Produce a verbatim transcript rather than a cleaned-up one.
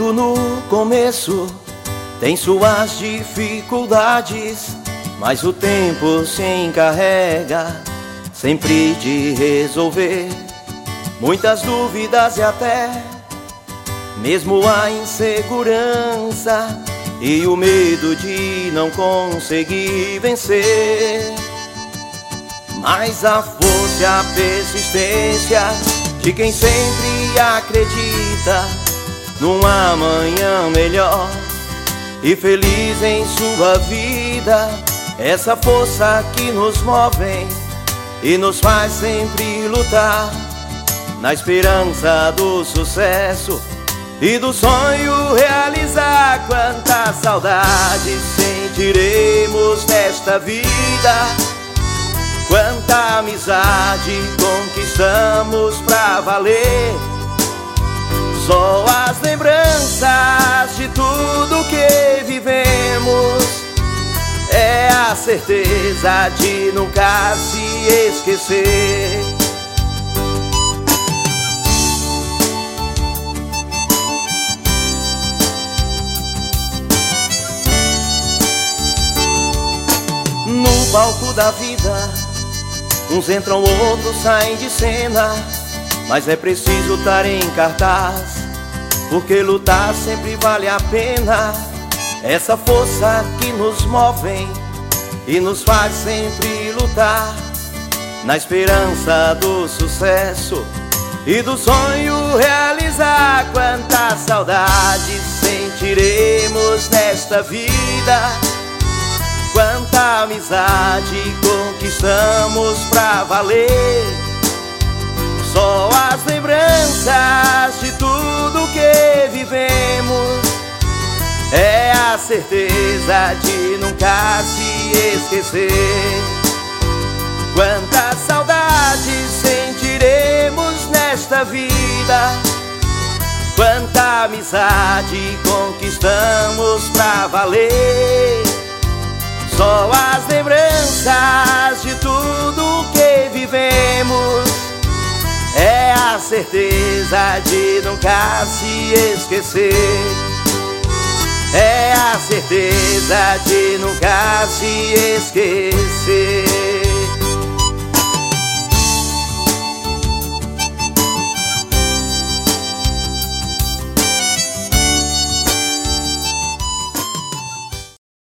Tudo no começo tem suas dificuldades, mas o tempo se encarrega sempre de resolver muitas dúvidas e até mesmo a insegurança e o medo de não conseguir vencer. Mas a força e a persistência de quem sempre acredita num amanhã melhor e feliz em sua vida, essa força que nos move e nos faz sempre lutar na esperança do sucesso e do sonho realizar. Quanta saudade sentiremos nesta vida, quanta amizade conquistamos pra valer. Só as lembranças de tudo que vivemos é a certeza de nunca se esquecer. No palco da vida, uns entram, outros saem de cena, mas é preciso estar em cartaz, porque lutar sempre vale a pena. Essa força que nos move e nos faz sempre lutar na esperança do sucesso e do sonho realizar. Quanta saudade sentiremos nesta vida, quanta amizade conquistamos pra valer. Só as lembranças de tudo que vivemos é a certeza de nunca se esquecer. Quanta saudade sentiremos nesta vida, quanta amizade conquistamos pra valer. Só as lembranças de tudo que vivemos é a certeza de nunca se esquecer. É a certeza de nunca se esquecer.